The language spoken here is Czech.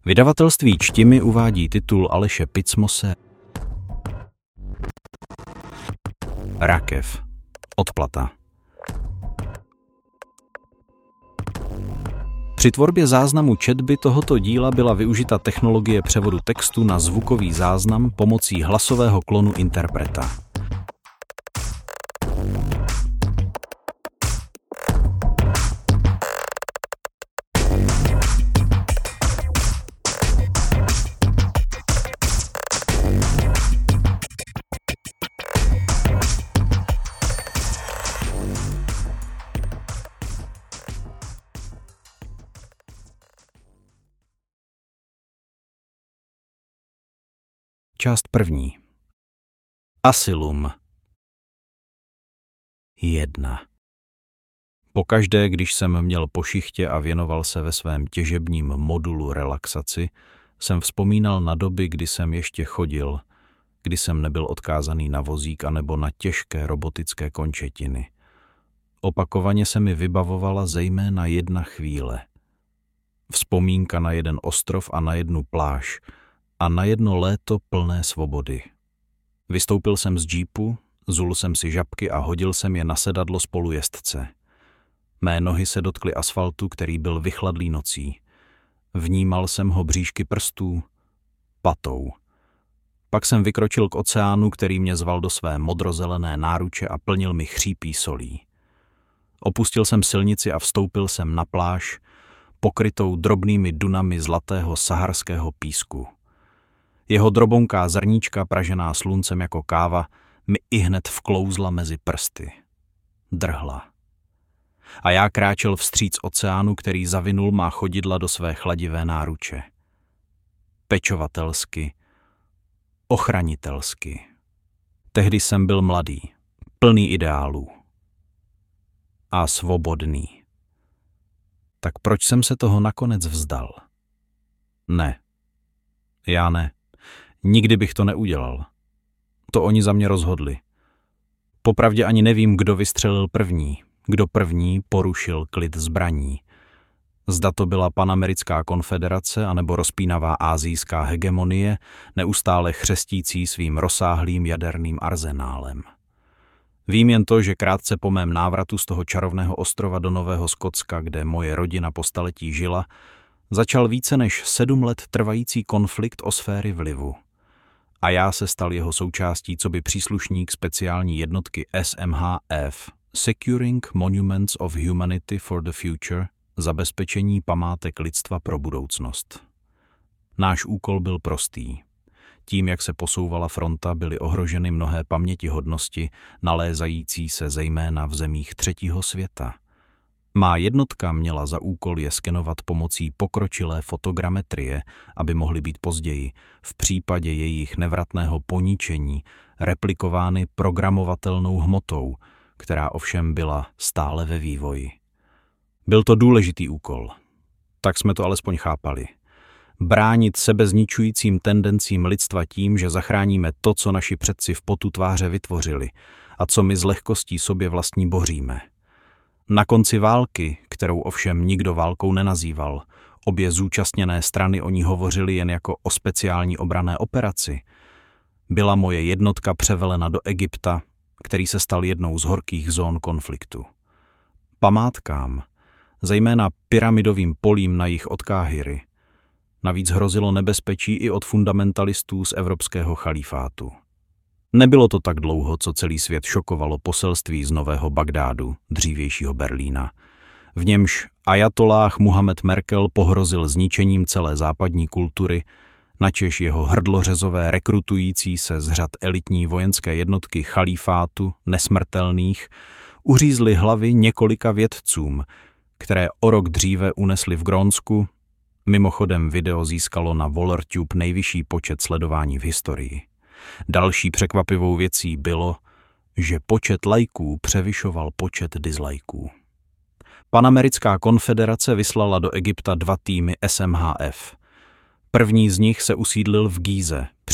Vydavatelství Čtimi uvádí titul Aleše Picmose Rakev. Odplata. Při tvorbě záznamu četby tohoto díla byla využita technologie převodu textu na zvukový záznam pomocí hlasového klonu interpreta. Část první. Asylum. 1. Pokaždé, když jsem měl po šichtě a věnoval se ve svém těžebním modulu relaxaci, jsem vzpomínal na doby, kdy jsem ještě chodil, kdy jsem nebyl odkázaný na vozík anebo na těžké robotické končetiny. Opakovaně se mi vybavovala zejména jedna chvíle. Vzpomínka na jeden ostrov a na jednu pláž, a na jedno léto plné svobody. Vystoupil jsem z džípu, zul jsem si žabky a hodil jsem je na sedadlo spolujezdce. Mé nohy se dotkly asfaltu, který byl vychladlý nocí. Vnímal jsem ho bříšky prstů, patou. Pak jsem vykročil k oceánu, který mě zval do své modrozelené náruče a plnil mi chřípí solí. Opustil jsem silnici a vstoupil jsem na pláž, pokrytou drobnými dunami zlatého saharského písku. Jeho drobonká zrníčka, pražená sluncem jako káva, mi ihned vklouzla mezi prsty. Drhla. A já kráčel vstříc oceánu, který zavinul má chodidla do své chladivé náruče. Pečovatelsky, ochranitelsky. Tehdy jsem byl mladý, plný ideálů. A svobodný. Tak proč jsem se toho nakonec vzdal? Ne. Já ne. Nikdy bych to neudělal. To oni za mě rozhodli. Popravdě ani nevím, kdo vystřelil první, kdo první porušil klid zbraní. Zda to byla Panamerická konfederace anebo rozpínavá asijská hegemonie, neustále chřestící svým rozsáhlým jaderným arzenálem. Vím jen to, že krátce po mém návratu z toho čarovného ostrova do Nového Skotska, kde moje rodina po staletí žila, začal více než 7 let trvající konflikt o sféry vlivu. A já se stal jeho součástí coby příslušník speciální jednotky SMHF, Securing Monuments of Humanity for the Future, zabezpečení památek lidstva pro budoucnost. Náš úkol byl prostý. Tím, jak se posouvala fronta, byly ohroženy mnohé pamětihodnosti, nalézající se zejména v zemích třetího světa. Má jednotka měla za úkol je skenovat pomocí pokročilé fotogrametrie, aby mohly být později, v případě jejich nevratného poničení, replikovány programovatelnou hmotou, která ovšem byla stále ve vývoji. Byl to důležitý úkol. Tak jsme to alespoň chápali. Bránit sebezničujícím tendencím lidstva tím, že zachráníme to, co naši předci v potu tváře vytvořili a co my s lehkostí sobě vlastní boříme. Na konci války, kterou ovšem nikdo válkou nenazýval, obě zúčastněné strany o ní hovořily jen jako o speciální obranné operaci, byla moje jednotka převelena do Egypta, který se stal jednou z horkých zón konfliktu. Památkám, zejména pyramidovým polím na jih od Káhiry, navíc hrozilo nebezpečí i od fundamentalistů z evropského chalífátu. Nebylo to tak dlouho, co celý svět šokovalo poselství z Nového Bagdádu, dřívějšího Berlína. V němž ajatolláh Muhammad Merkel pohrozil zničením celé západní kultury, načež jeho hrdlořezové rekrutující se z řad elitní vojenské jednotky chalífátu nesmrtelných uřízly hlavy několika vědcům, které o rok dříve unesli v Grónsku. Mimochodem video získalo na WallerTube nejvyšší počet sledování v historii. Další překvapivou věcí bylo, že počet lajků převyšoval počet dislajků. Panamerická konfederace vyslala do Egypta 2 týmy SMHF. První z nich se usídlil v Gíze,